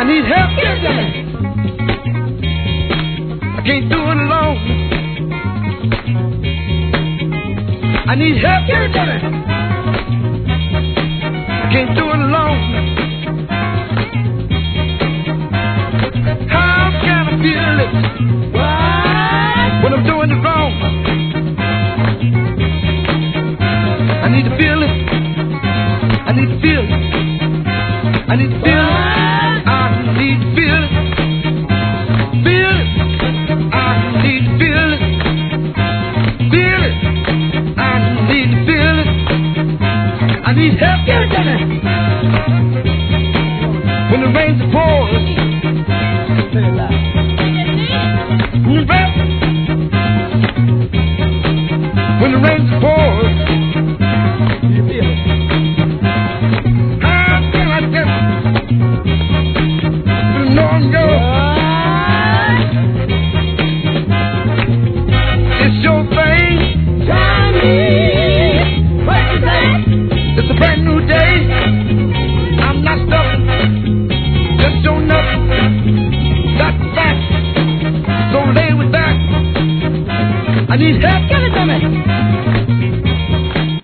need help. Give it to me. I can't do it alone. I need help. Give it to me. I can't do it alone. How can I feel it? What? When I'm doing it wrong. I need to feel it. I need to feel it. I need to feel it. I need to feel it. Feel it. I need to feel it. Feel it. I need to feel it. I need help. Give it to me. When the rains are pouring. When the rains are pouring. You feel it. How can I get to know you? It's your thing. Johnny, what you say? It's a brand new day. I'm not stuck. Just show nothing. Got back. So lay with that. I need help. Give it to me.